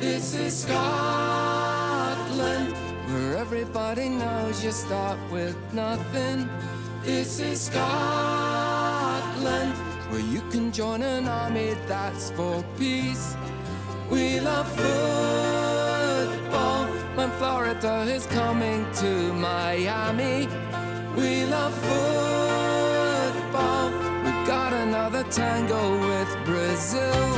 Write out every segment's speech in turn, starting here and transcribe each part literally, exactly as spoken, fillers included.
This is Scotland, where everybody knows you start with nothing. This is Scotland, where you can join an army that's for peace. We love football when Florida is coming to Miami. We love football, we've got another tango with Brazil.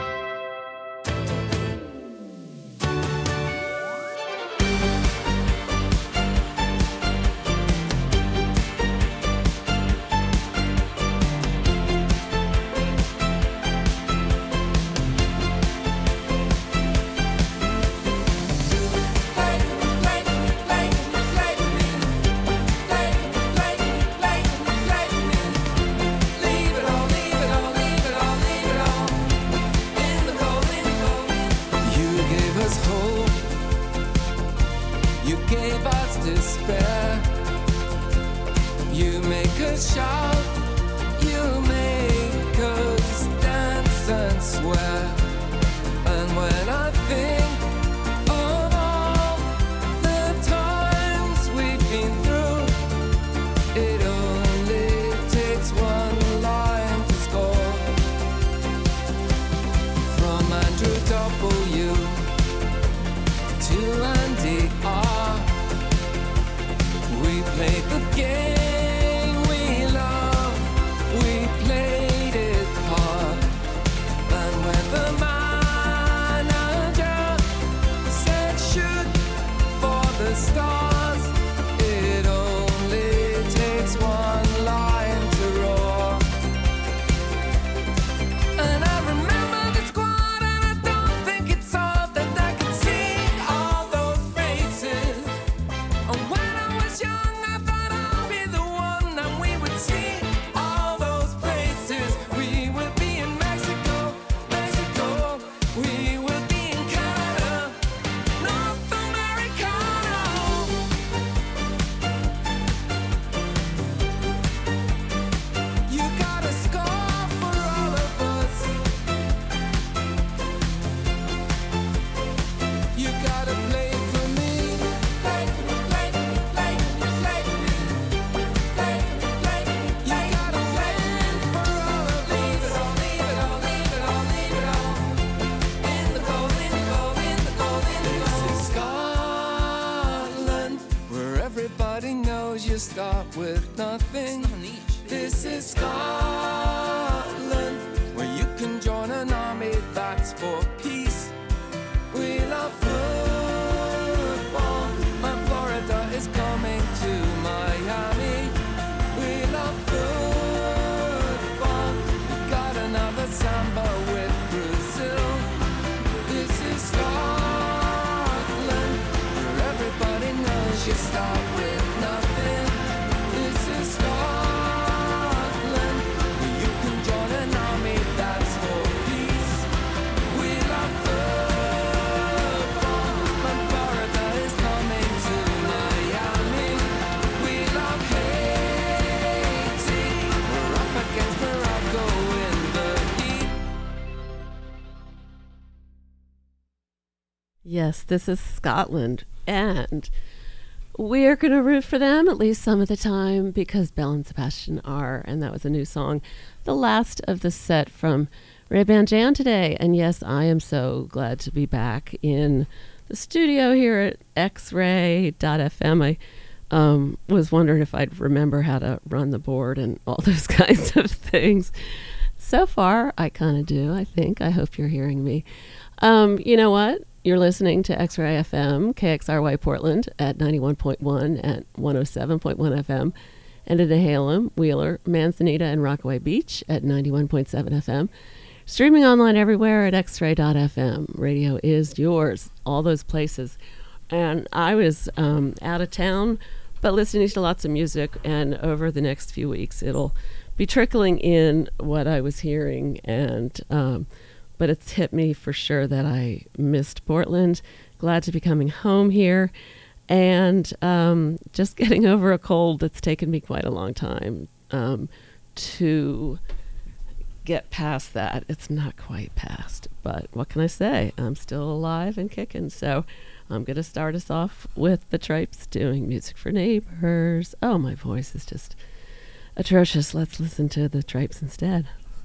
Start with nothing. This is Scotland, where you can join an army that's for peace. We love football, and Florida is coming to Miami. We love football, we got another samba with Brazil. This is Scotland, where everybody knows you start with nothing. Yes, this is Scotland, and we're going to root for them at least some of the time because Belle and Sebastian are, and that was a new song, the last of the set from Ray-Ban Jan today. And yes, I am so glad to be back in the studio here at X Ray dot F M. I um, was wondering if I'd remember how to run the board and all those kinds of things. So far, I kind of do, I think. I hope you're hearing me. Um, you know what? You're listening to X-Ray F M, K X R Y Portland at ninety-one point one at one oh seven point one F M, and in Nehalem, Wheeler, Manzanita, and Rockaway Beach at ninety-one point seven F M. Streaming online everywhere at X Ray dot F M. Radio is yours, all those places. And I was um, out of town, but listening to lots of music, and over the next few weeks, it'll be trickling in what I was hearing, and um, but it's hit me for sure that I missed Portland. Glad to be coming home here, and um, just getting over a cold that's taken me quite a long time um, to get past that. It's not quite past, but what can I say? I'm still alive and kicking. So I'm going to start us off with the Tripes doing Music for Neighbors. Oh, my voice is just atrocious. Let's listen to the Tripes instead.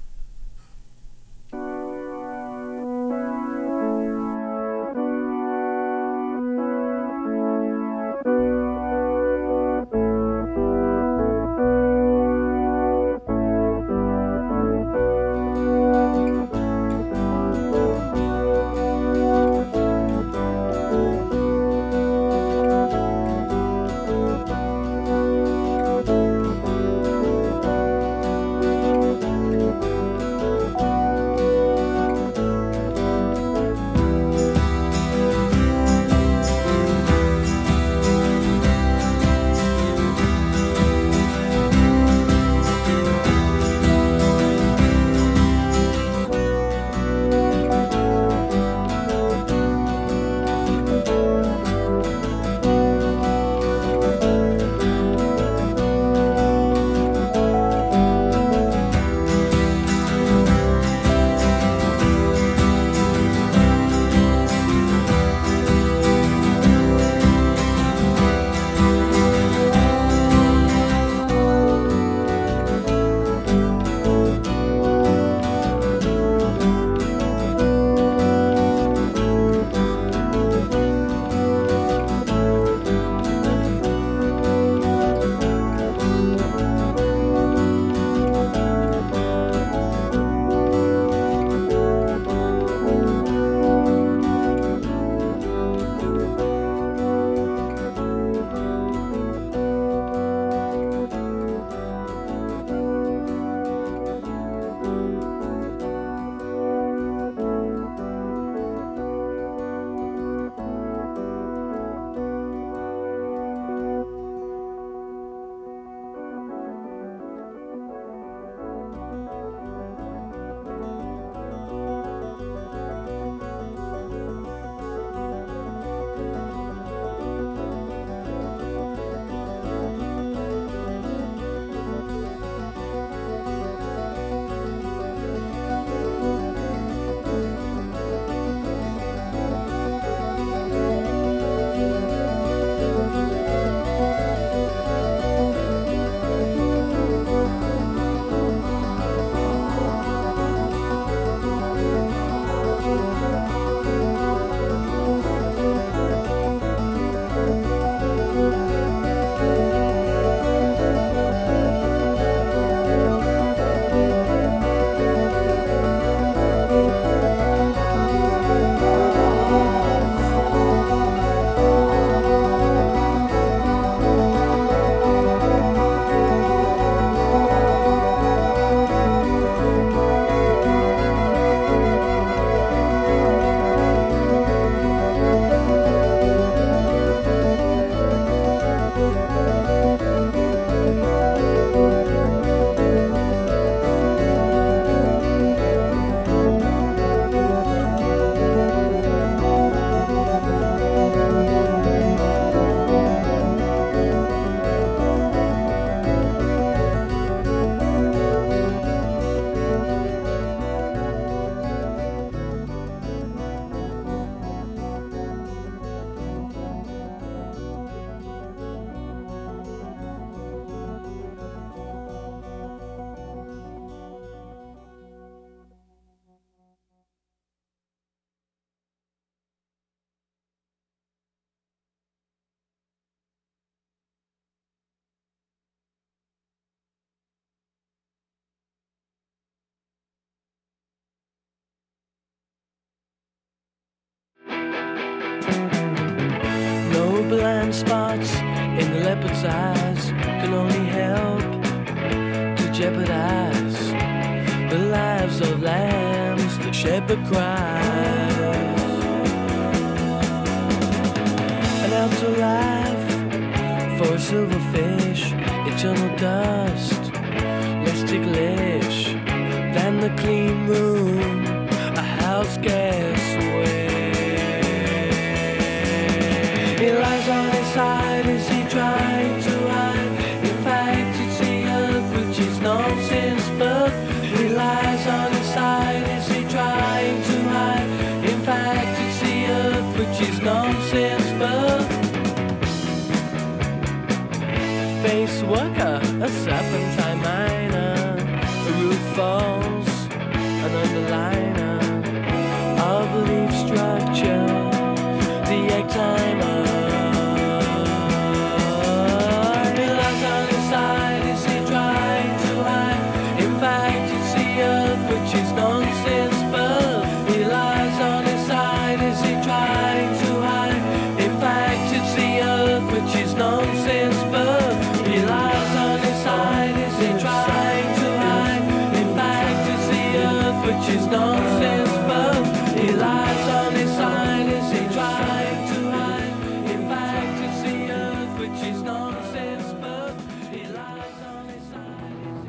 Blind spots in the leopard's eyes can only help to jeopardize the lives of lambs. The shepherd cries, an afterlife for a silverfish, eternal dust, less ticklish than the clean room a house guest wears. He lies on his side as he tries to hide. In fact, it's the earth which is nonsense, but he lies on which is nonsense, but face worker, a serpentine miner, a roof falls, an underliner of leaf structure, the egg timer. He lies on his side, is he trying to hide? In fact, it's the earth which is nonsense, but he lies on his side, is he trying to hide? In fact, it's the earth which is nonsense, but he lies on his side, is he trying to hide? In fact, it's the earth which is nonsense, but he lies on his side, is he trying to hide? In fact, it's the earth which is nonsense, but he lies on his side, is he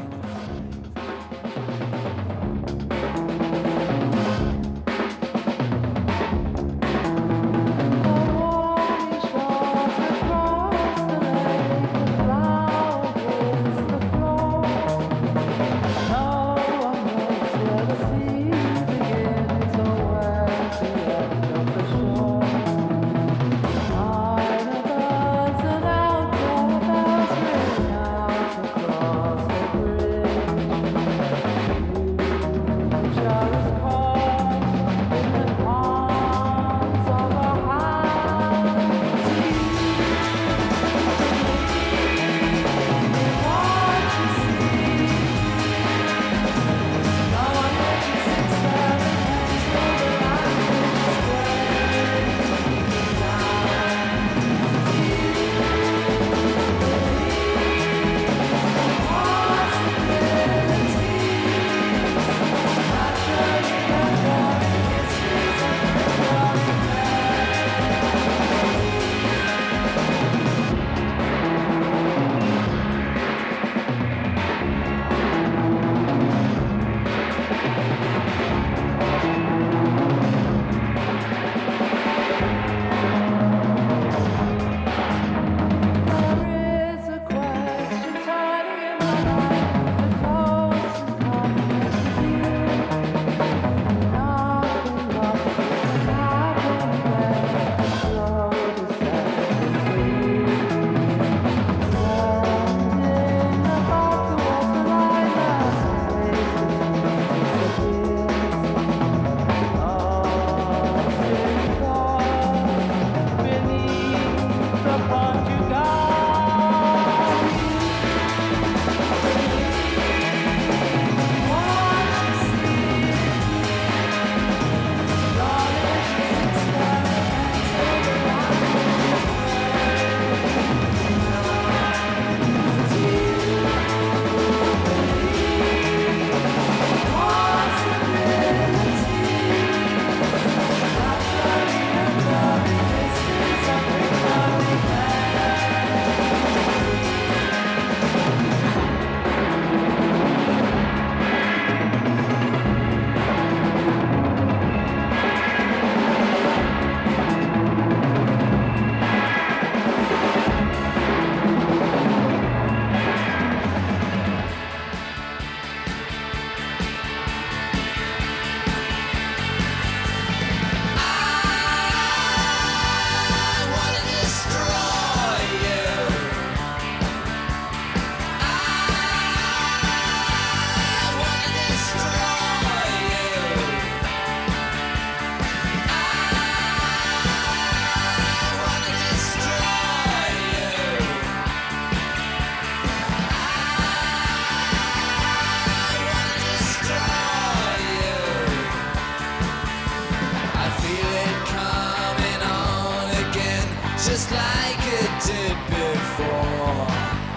just like it did before.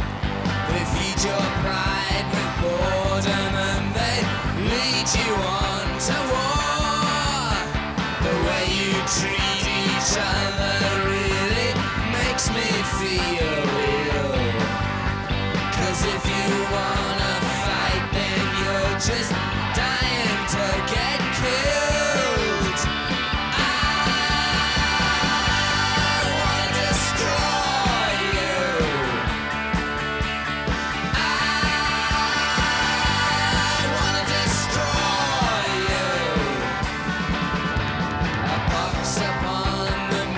They feed your pride with boredom and they lead you on to war. The way you treat each other really makes me feel ill. 'Cause if you wanna fight, then you're just dying to get killed. Upon the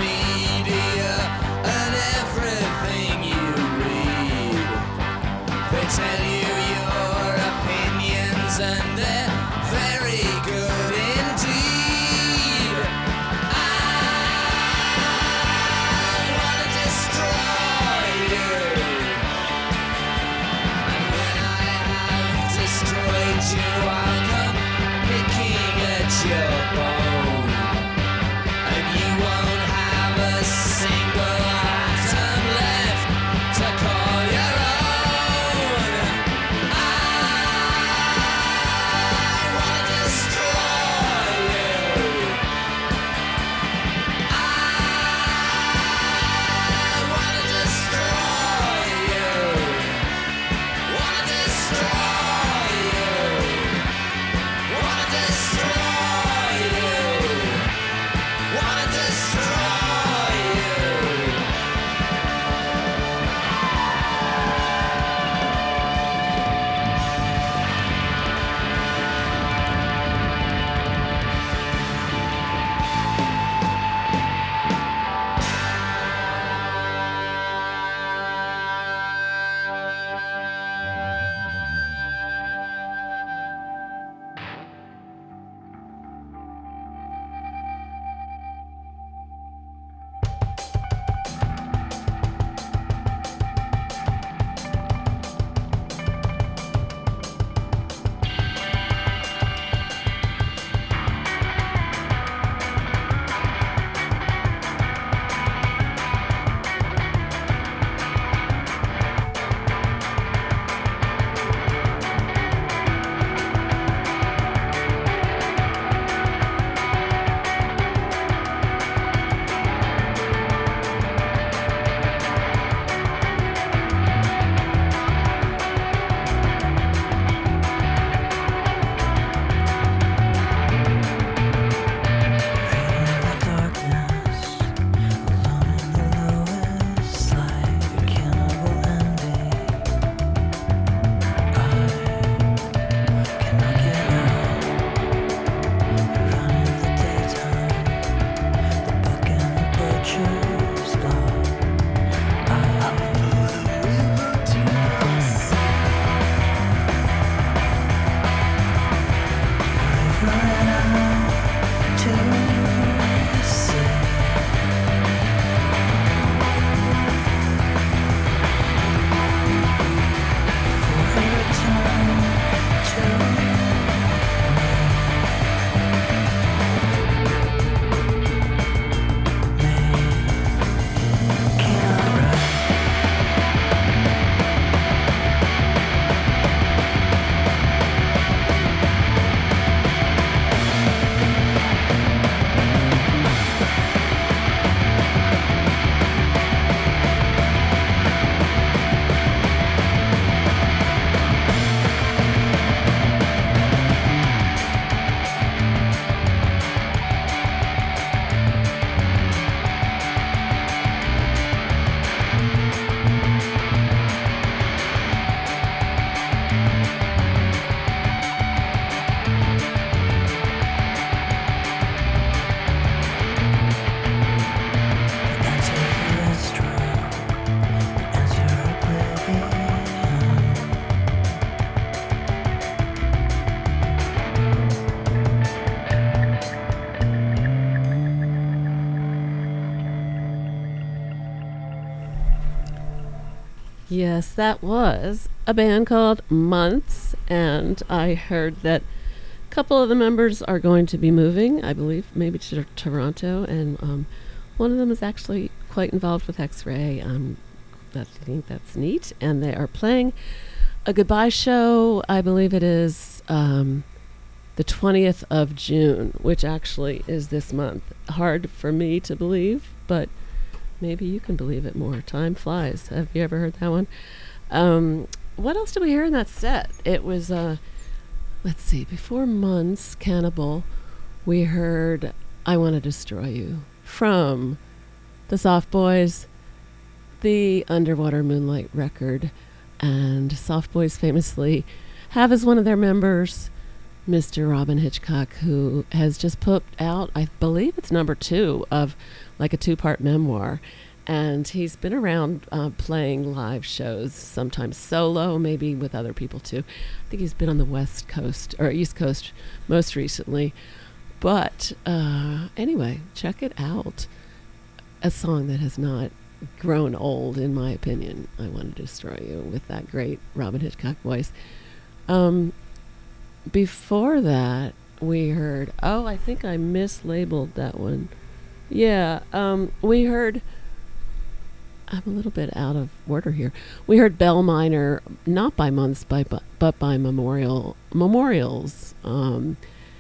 Yes, that was a band called Months, and I heard that a couple of the members are going to be moving, I believe, maybe to Toronto, and um, one of them is actually quite involved with X-Ray. Um, that's, I think that's neat, and they are playing a goodbye show. I believe it is um, the twentieth of June, which actually is this month. Hard for me to believe, but maybe you can believe it more. Time flies. Have you ever heard that one? Um, what else did we hear in that set? It was, uh, let's see, before Months, Cannibal, we heard I Want to Destroy You from the Soft Boys, the Underwater Moonlight record. And Soft Boys famously have as one of their members Mister Robin Hitchcock, who has just put out, I believe it's number two of like a two-part memoir. And he's been around uh, playing live shows, sometimes solo, maybe with other people too. I think he's been on the West Coast or East Coast most recently. But uh, anyway, check it out. A song that has not grown old, in my opinion. I Want to Destroy You, with that great Robin Hitchcock voice. Um, before that, we heard, oh, I think I mislabeled that one. Yeah, um, we heard, I'm a little bit out of order here. We heard Bell Minor, not by Months, by, but, but by Memorial Memorials. Um,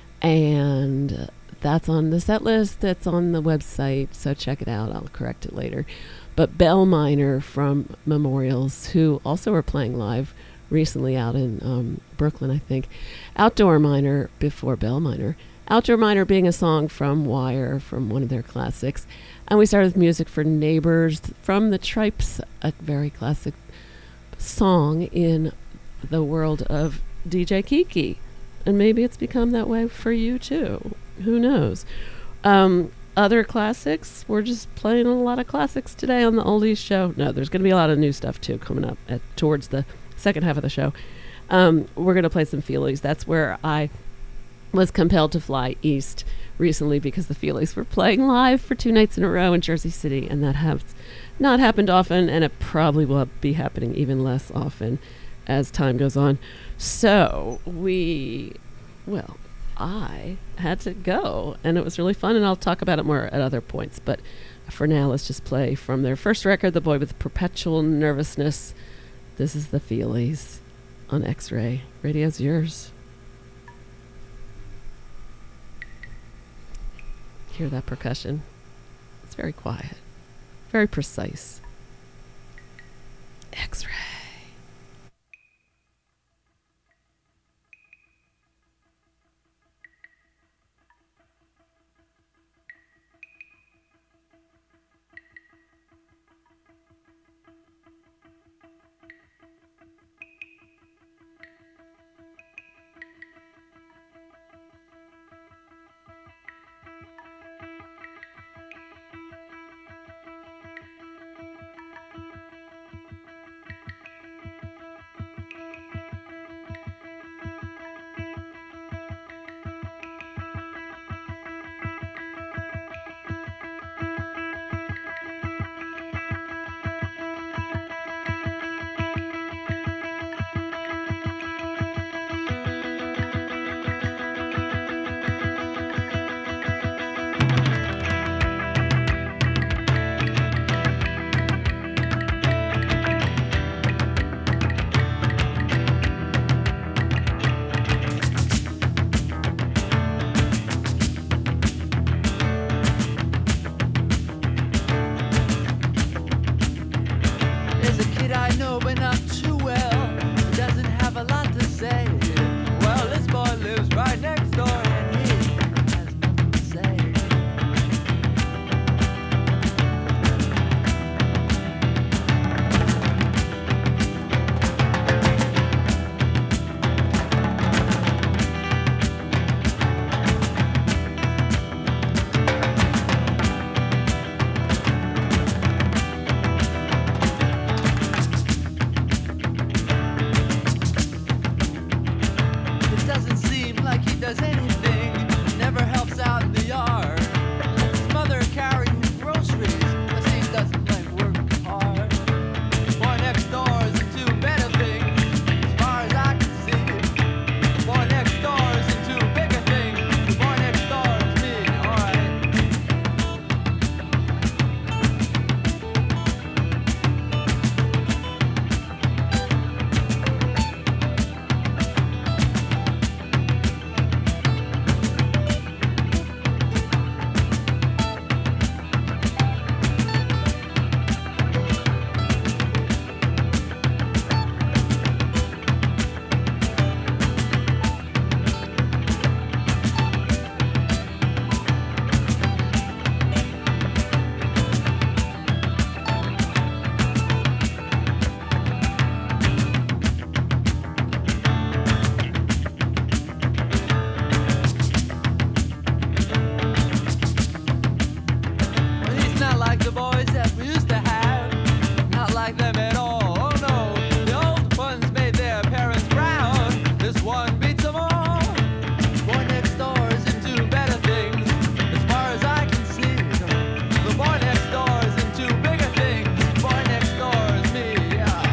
and that's on the set list. That's on the website, so check it out. I'll correct it later. But Bell Minor from Memorials, who also are playing live recently out in um, Brooklyn, I think. Outdoor Minor before Bell Minor. Outdoor Minor being a song from Wire, from one of their classics. And we started with music for Neighbors from the Tripes, a very classic song in the world of D J Kiki. And maybe it's become that way for you too. Who knows? Um, other classics, we're just playing a lot of classics today on the Oldies Show. No, there's going to be a lot of new stuff too coming up at, towards the second half of the show. Um, we're going to play some Feelies. That's where I was compelled to fly east recently because the Feelies were playing live for two nights in a row in Jersey City, and that has not happened often, and it probably will be happening even less often as time goes on. So we, well, I had to go, and it was really fun, and I'll talk about it more at other points. But for now, let's just play from their first record, The Boy with Perpetual Nervousness. This is the Feelies on X-Ray. Radio's yours. Hear that percussion? It's very quiet, very precise. X-Ray. the boys that we used to have. Not like them at all, oh no. The old ones made their parents proud. This one beats them all. Boy next door is into better things, as far as I can see. The boy next door is into bigger things. Boy next door is me, yeah.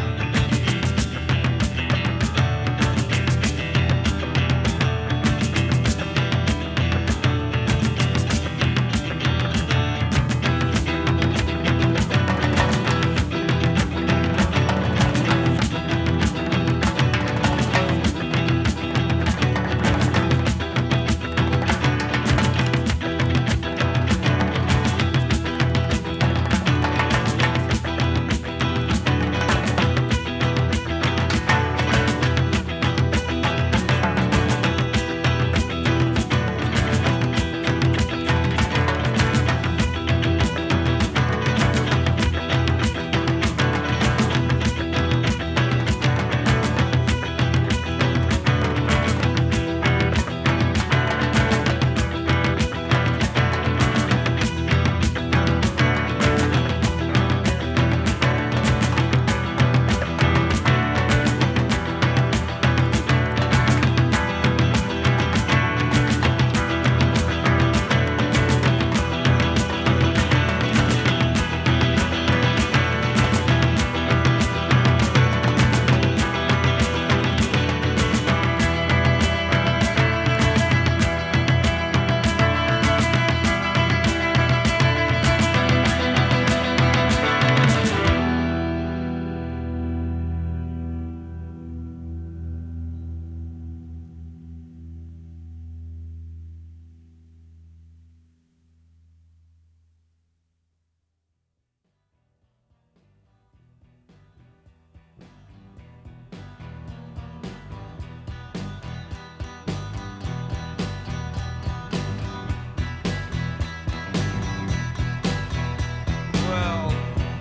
Well,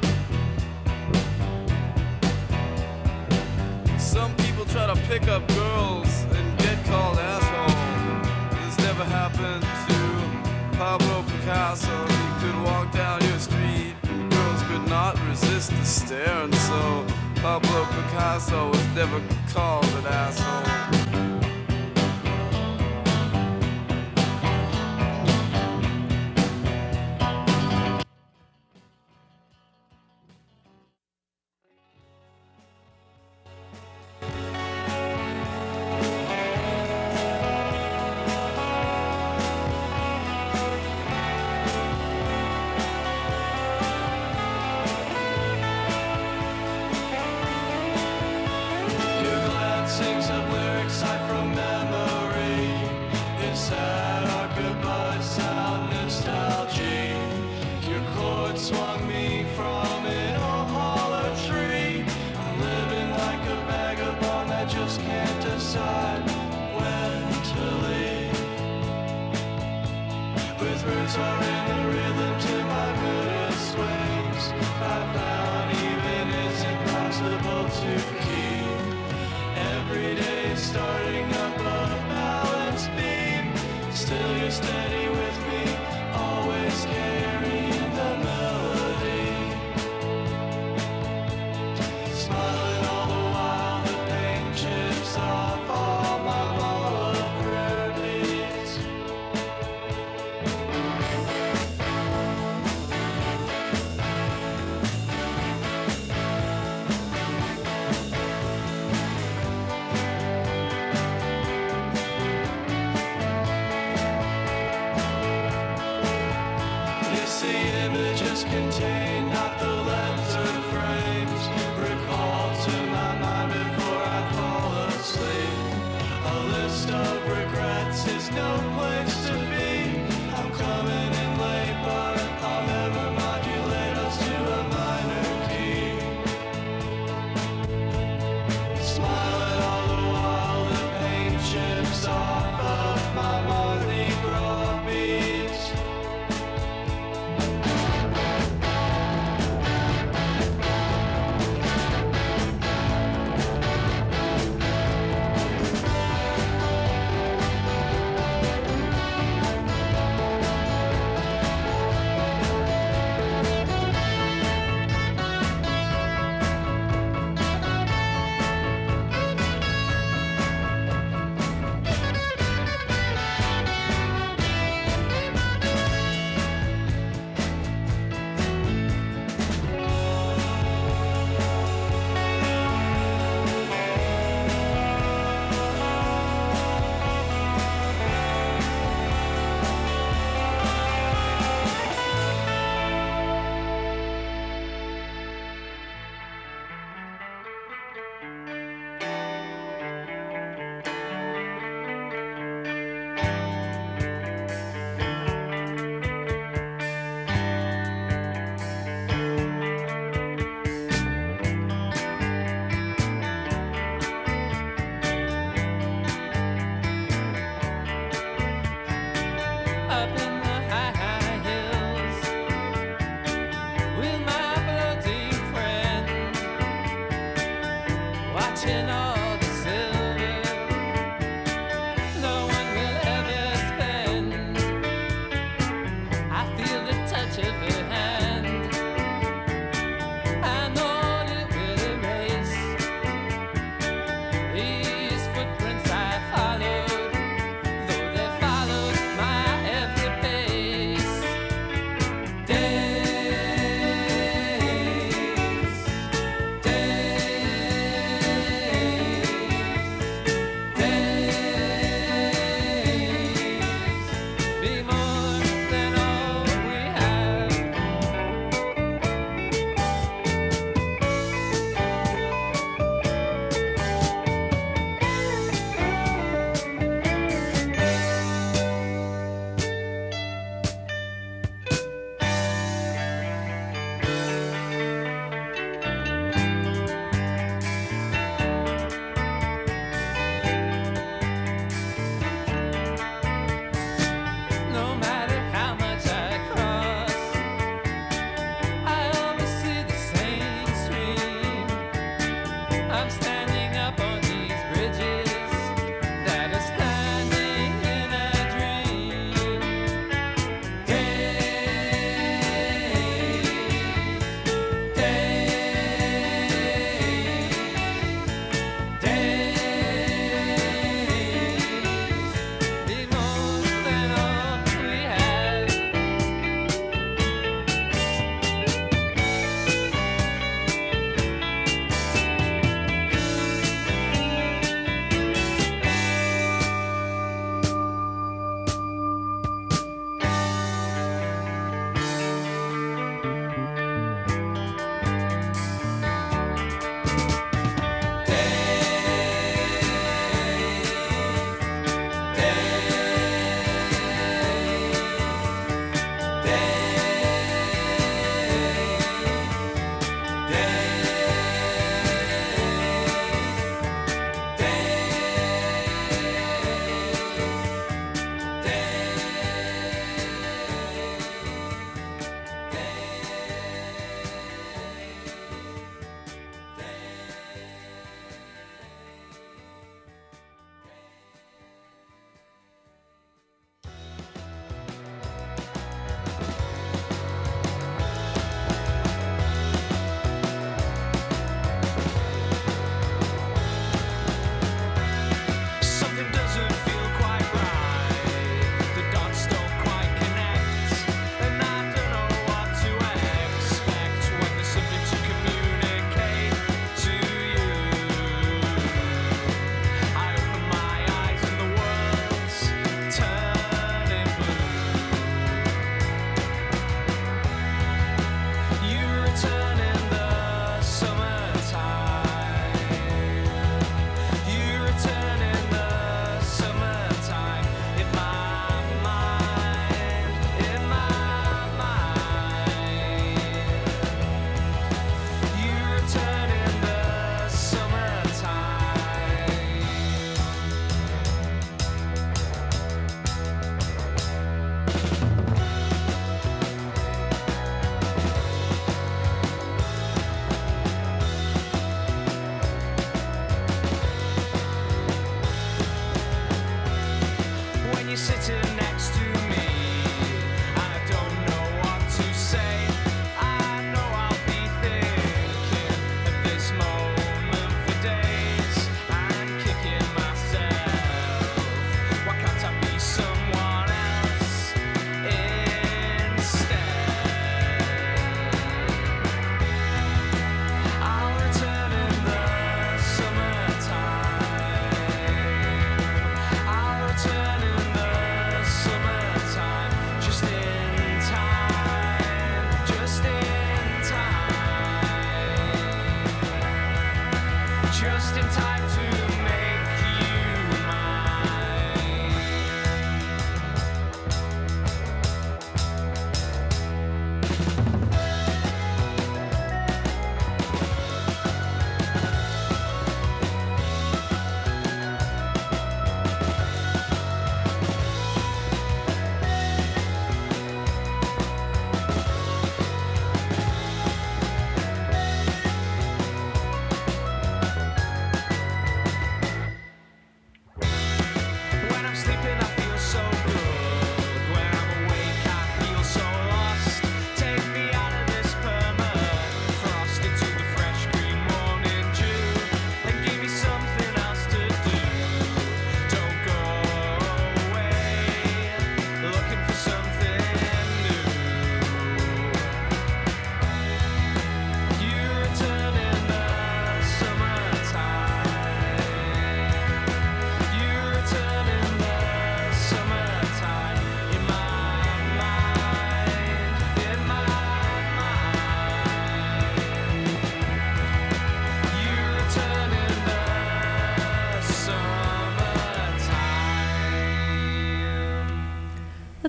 some people try to pick up girls and get called asshole. This never happened to Pablo Picasso. He could walk down your street and girls could not resist the stare, and so Pablo Picasso was never called an asshole. Your glance sings of lyrics I from memory. Inside our goodbye sound nostalgia. Your chord swung me from an old hollow tree. I'm living like a vagabond that just can't decide when to leave. With roots are in the rhythm to my Buddhist swings. I found even it's impossible to keep. Every day starting up a balanced beam. Still you're steady with me, always carrying the melody. Smiling all the while, the paint chips off all my wall of prayer beads. You see images contain not the lens or frames. Recall to my mind before I fall asleep. A list of regrets is no place to be. I'm coming in late, but I'll never modulate us to a minor key. Smiling all the while, the paint chips off of my Mardi Gras beads. touch of her hand, and all it will erase these footprints I followed, though they followed my every pace. Days, days, days, be more than all we have.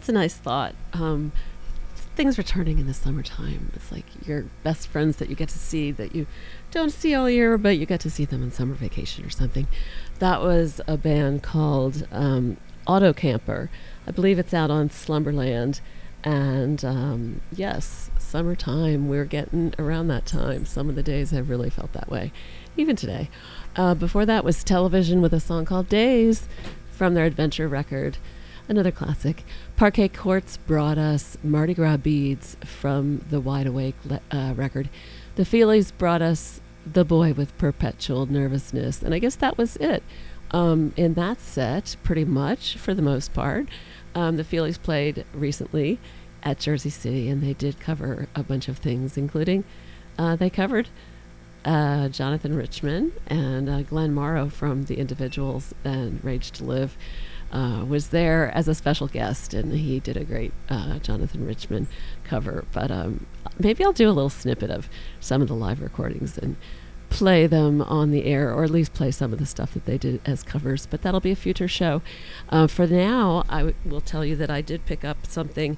that's a nice thought. Um, things returning in the summertime. It's like your best friends that you get to see that you don't see all year, but you get to see them on summer vacation or something. That was a band called um, Auto Camper. I believe it's out on Slumberland. And um, yes, summertime, we're getting around that time. Some of the days have really felt that way, even today. Uh, before that was Television with a song called Days from their Adventure record. Another classic. Parquet Courts brought us Mardi Gras Beads from the Wide Awake le- uh, record. The Feelies brought us The Boy with Perpetual Nervousness. And I guess that was it. Um, in that set, pretty much, for the most part. Um, the Feelies played recently at Jersey City, and they did cover a bunch of things, including uh, they covered uh, Jonathan Richman and uh, Glenn Morrow from The Individuals and Rage to Live. Uh, was there as a special guest, and he did a great uh, Jonathan Richman cover. But um, maybe I'll do a little snippet of some of the live recordings and play them on the air, or at least play some of the stuff that they did as covers. But that'll be a future show. Uh, for now, I w- will tell you that I did pick up something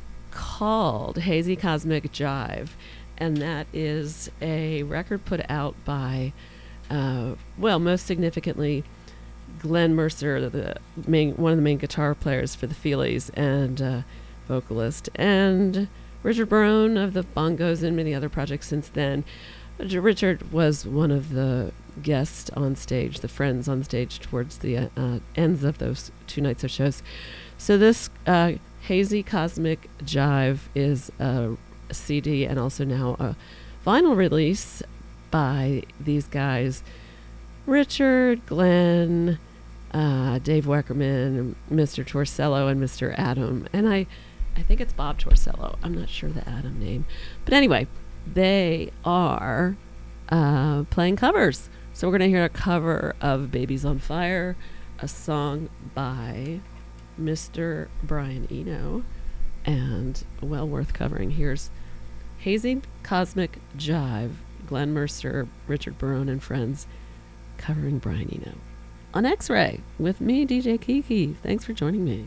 called Hazy Cosmic Jive, and that is a record put out by, uh, well, most significantly, Glenn Mercer, the main, one of the main guitar players for the Feelies and uh, vocalist, and Richard Barone of the Bongos and many other projects since then. Richard was one of the guests on stage, the friends on stage towards the uh, uh, ends of those two nights of shows. So this uh, Hazy Cosmic Jive is a C D and also now a vinyl release by these guys, Richard, Glenn, uh, Dave Weckerman, Mister Torcello, and Mister Adam. And I, I think it's Bob Torcello. I'm not sure the Adam name. But anyway, they are uh, playing covers. So we're going to hear a cover of Babies on Fire, a song by Mister Brian Eno, and well worth covering. Here's Hazy Cosmic Jive, Glenn Mercer, Richard Barone, and friends covering Brian Eno on X-Ray with me, D J Kiki. Thanks for joining me.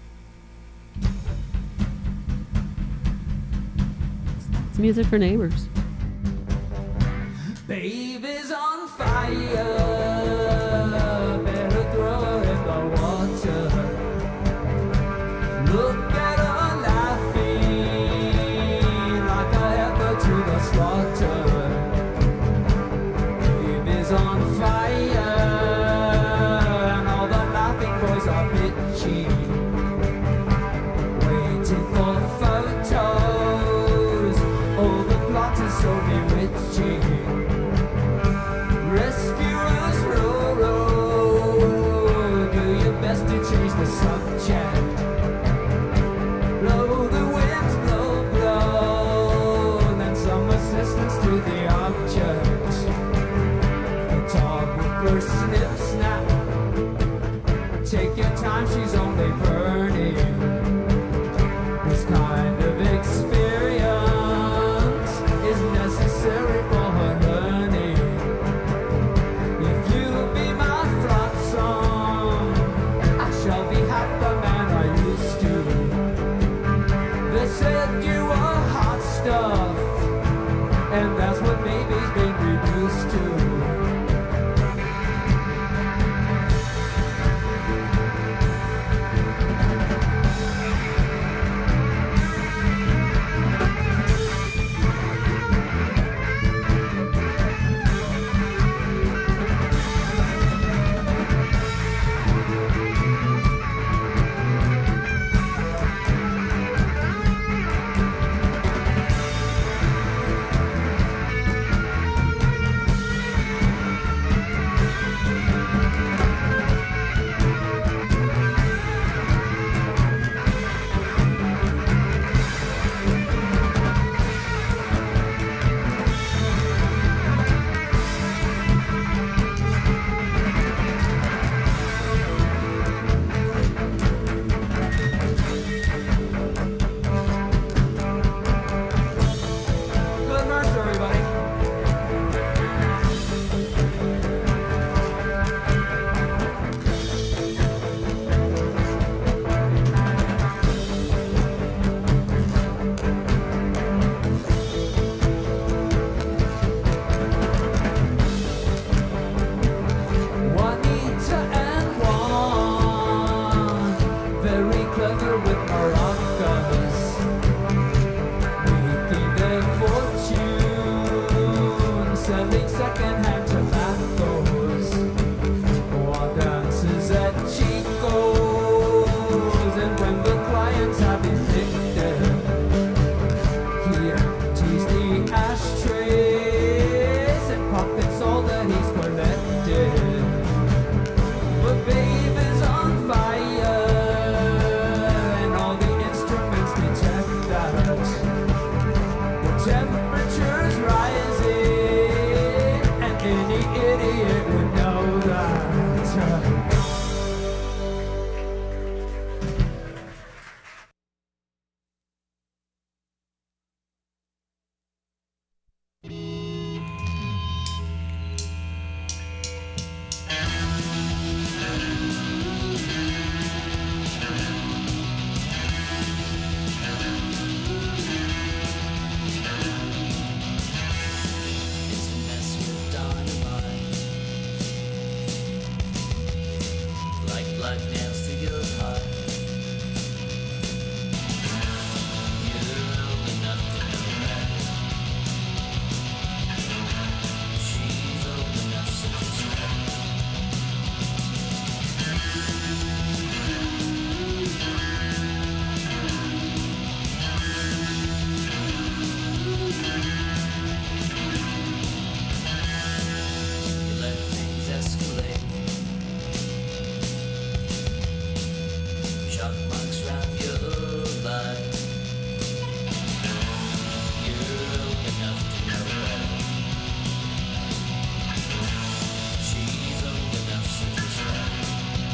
It's music for neighbors. Baby's on fire, better throw it in the water. Look at her laughing like a heifer to the slaughter. Baby's on fire, and all the laughing boys are bitchy, waiting for photos. Oh, the plot is so bewitching. Rescuers row, row, do your best to change the subject. Blow the winds, blow, blow, then some assistance to the object. Photographer snip, snap, take your time, she's only burning. This kind of experience is necessary for her learning. If you be my flotsam, I shall be half the man I used to. They said you were hot stuff, and that's what baby's been reduced to. temperature's rising, and any idiot would know that. It's a mess with dynamite, like blood nails to your heart. You're old enough to know that. She's old enough, so just let her. You let things escalate. Chalk marks round your life. You're old enough to know better. She's old enough, so just let her.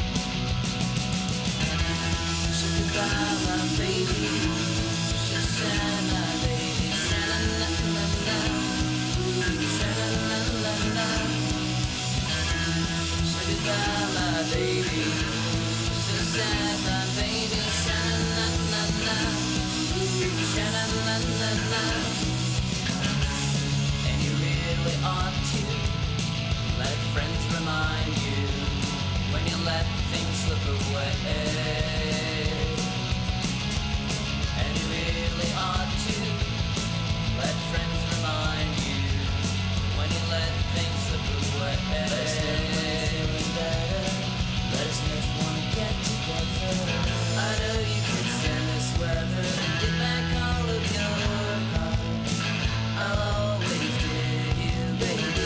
So goodbye, my baby. So sad, my baby. Sha-la-la-la-la. Sha-la-la-la-la. So goodbye, my baby. So sad, my baby. Sha-la-la-la-la. Sha-la-la-la-la. And you really ought to let friends remind you when you let things slip away. And you really ought to let friends remind you when you let things slip away. Let us know when you're feeling better. Let us know if you want to get together. I know you can stand this weather and get back all of your heart. I'll always dig you, baby.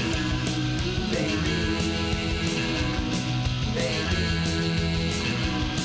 Baby. Baby.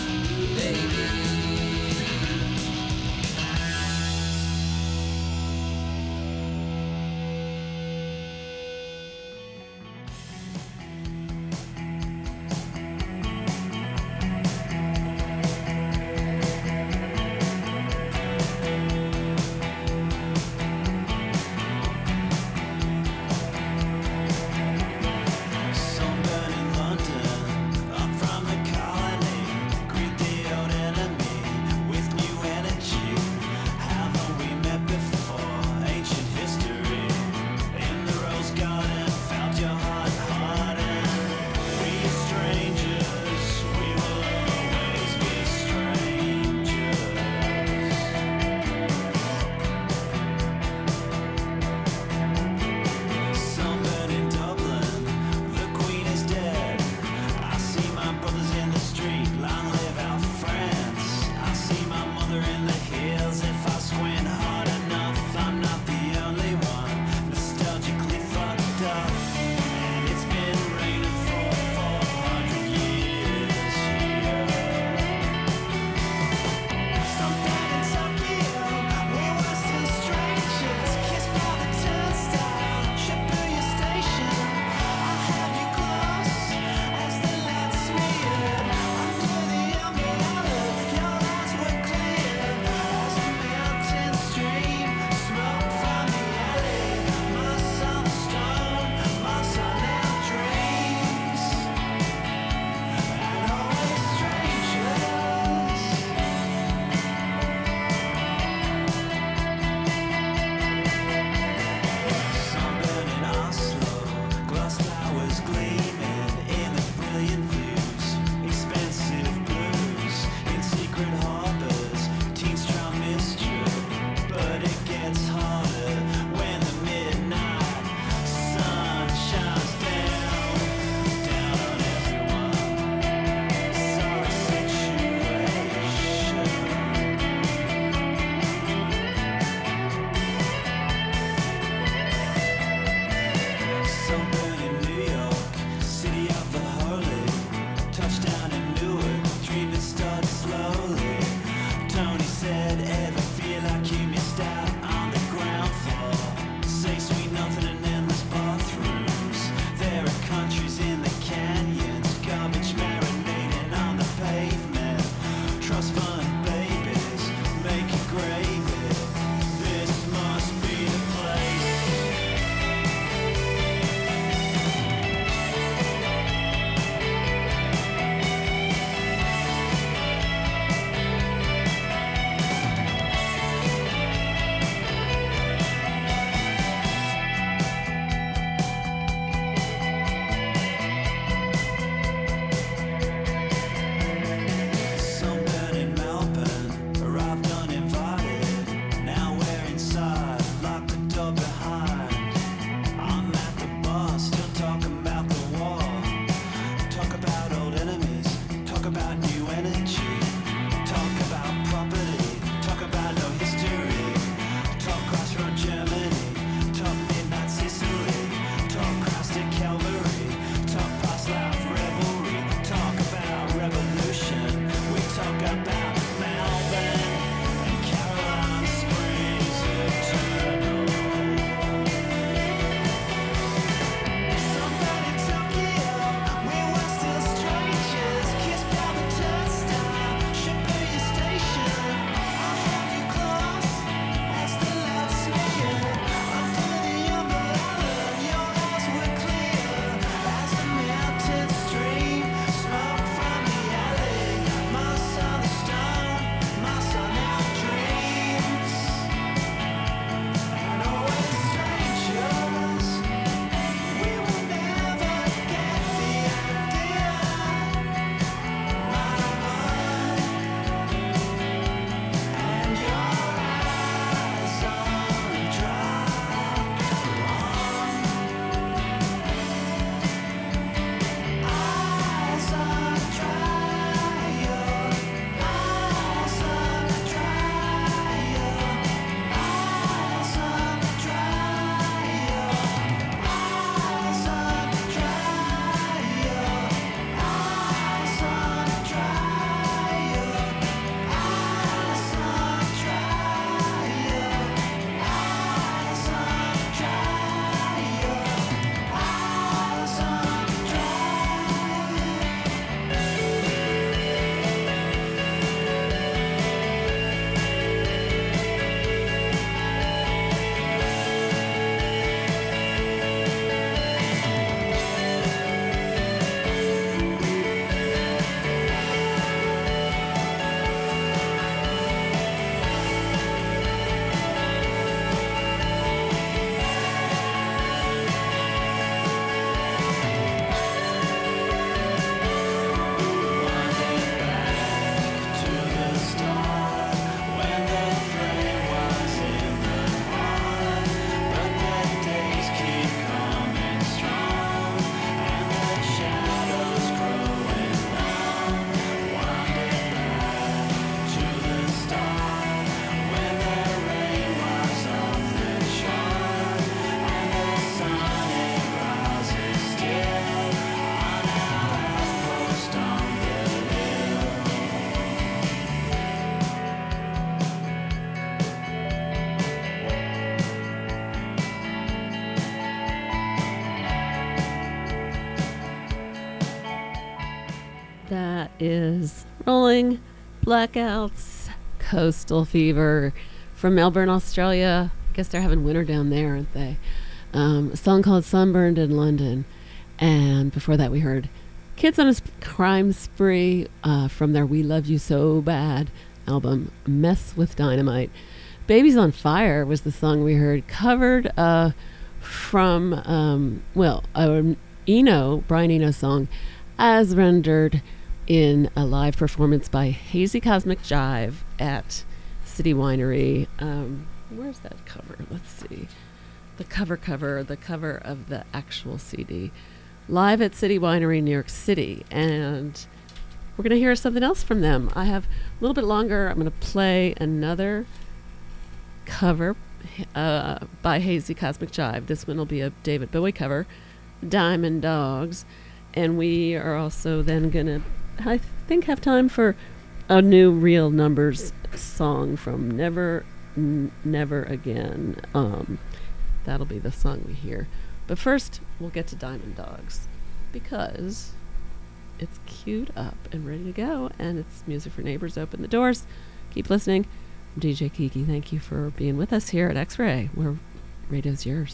is Rolling Blackouts, Coastal Fever from Melbourne, Australia. I guess they're having winter down there, aren't they? Um, a song called Sunburned in London. And before that, we heard Kids on a Sp- Crime Spree uh, from their We Love You So Bad album, Mess with Dynamite. Babies on Fire was the song we heard, covered uh, from, um, well, a Eno, Brian Eno song, as rendered in a live performance by Hazy Cosmic Jive at City Winery. Um, where's that cover? Let's see. The cover cover, the cover of the actual C D. Live at City Winery, New York City. And we're going to hear something else from them. I have a little bit longer. I'm going to play another cover uh, by Hazy Cosmic Jive. This one will be a David Bowie cover, Diamond Dogs. And we are also then going to, I think, have time for a new Real Numbers song from Never, N- Never Again. Um, that'll be the song we hear. But first, we'll get to Diamond Dogs because it's queued up and ready to go, and it's music for neighbors. Open the doors. Keep listening. I'm D J Kiki. Thank you for being with us here at X-Ray, where radio's yours.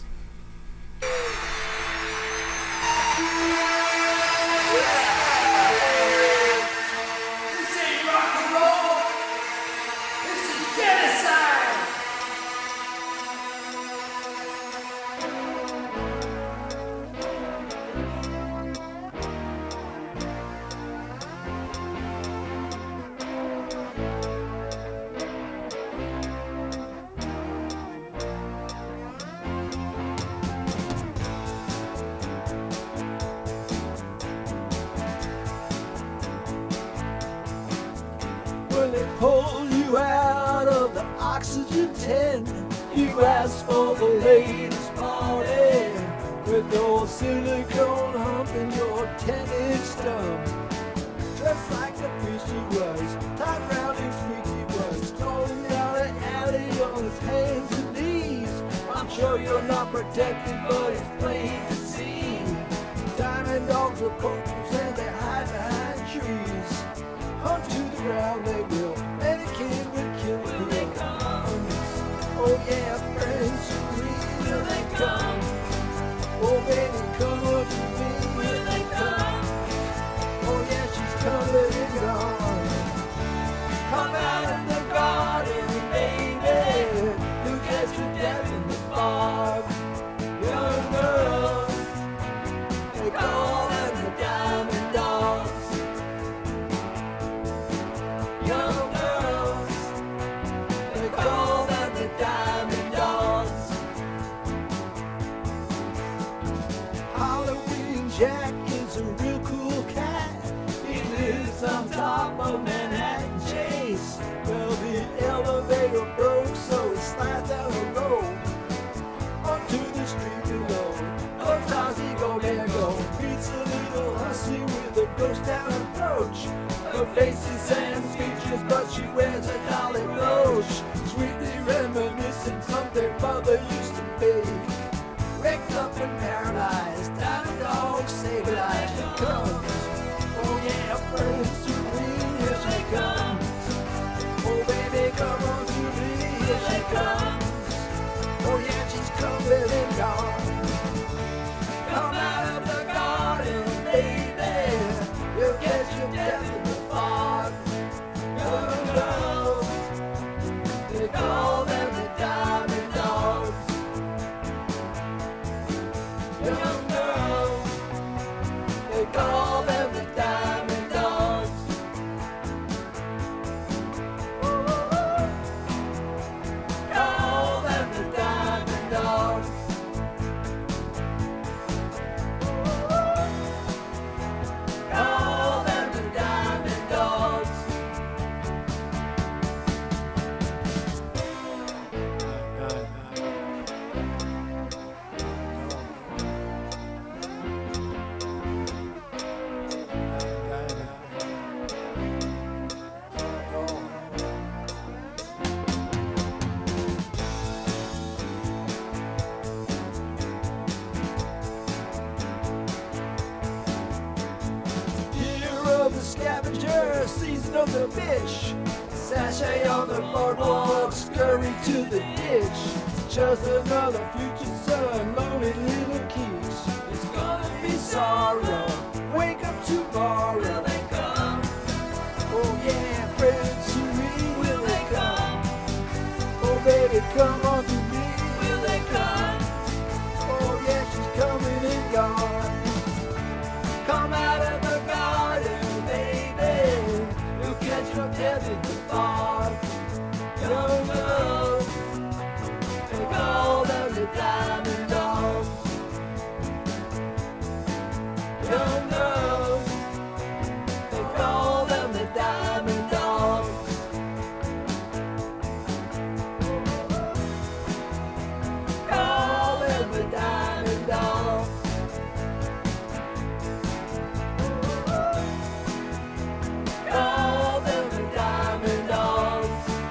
When they pull you out of the oxygen tent, you ask for the latest party. With your silicone hump and your ten-inch stump, dressed like the fish he was, tied round his feet he was, strolling down the alley on his hands and knees. I'm sure you're not protected, but it's plain to see. Diamond dogs are poachers and they hide behind trees. Hunt to the ground they will, and a kid will kill who they comes. Oh yeah, friends, sweet, will they come? Oh baby, come on to me, will they come? Oh yeah, she's coming and gone. Come out of the garden, baby, you'll catch your death in the fog. Young girls, they call them the Diamond Dogs. Young girls, they call them the Diamond Dogs. Halloween Jack is a real cool cat. He lives on top of Manhattan Chase. Well, the elevator broke, so he slides down the road onto the street below. Oh, Tarzy, go there, go. Meets a little hussy with a ghost town approach. Her face is sans features, but she wears a dolly brooch. Sweetly reminiscent something mother used to bake. Wrecked up in paradise, diamond dogs save life. She comes, oh yeah, friends to me, here she comes. Oh baby, come on to me, here she comes. Oh yeah, she's coming and gone. Come out of the garden, baby, you'll catch your death in the fog. Young girls, they call them the Diamond Dogs. Young girls, they call them the Diamond Dogs. Ooh, call them the Diamond Dogs. the season of the fish. Sashay on the boardwalk, scurry to the ditch. Just another future son, lonely little quiche. It's gonna be sorrow, wake up tomorrow. Will they come? Oh yeah, friends serene, will they come? Oh baby, come on to me. Will they come? Oh yeah, she's coming and gone. Come out of the garden, baby. We'll catch up headed to far. Young love, they call them the diamond dogs. Young love, they call them the diamond dogs. Call them the diamond dogs. Call them the diamond dogs.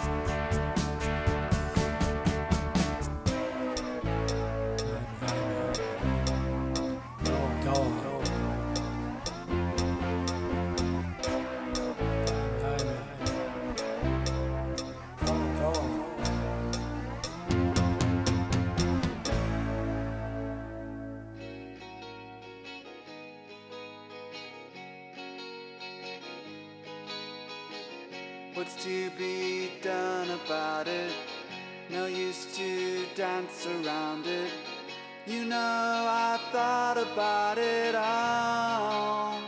What's to be done about it? No use to dance around it. You know I've thought about it all.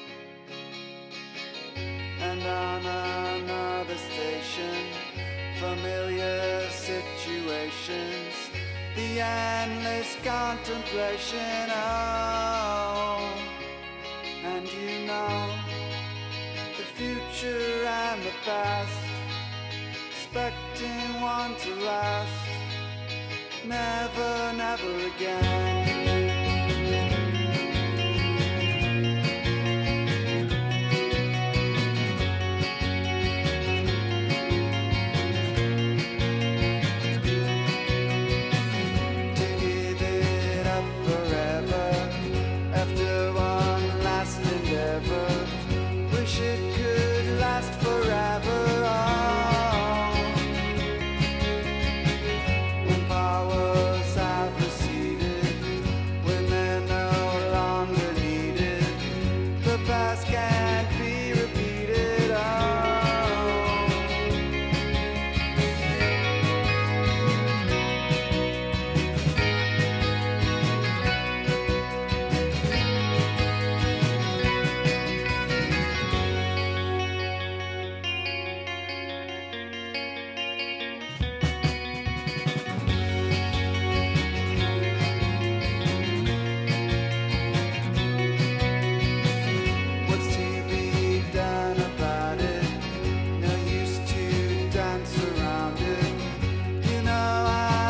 And on another station, familiar situations, the endless contemplation. Oh, and you know the future and the past, expecting one to last. Never, never again.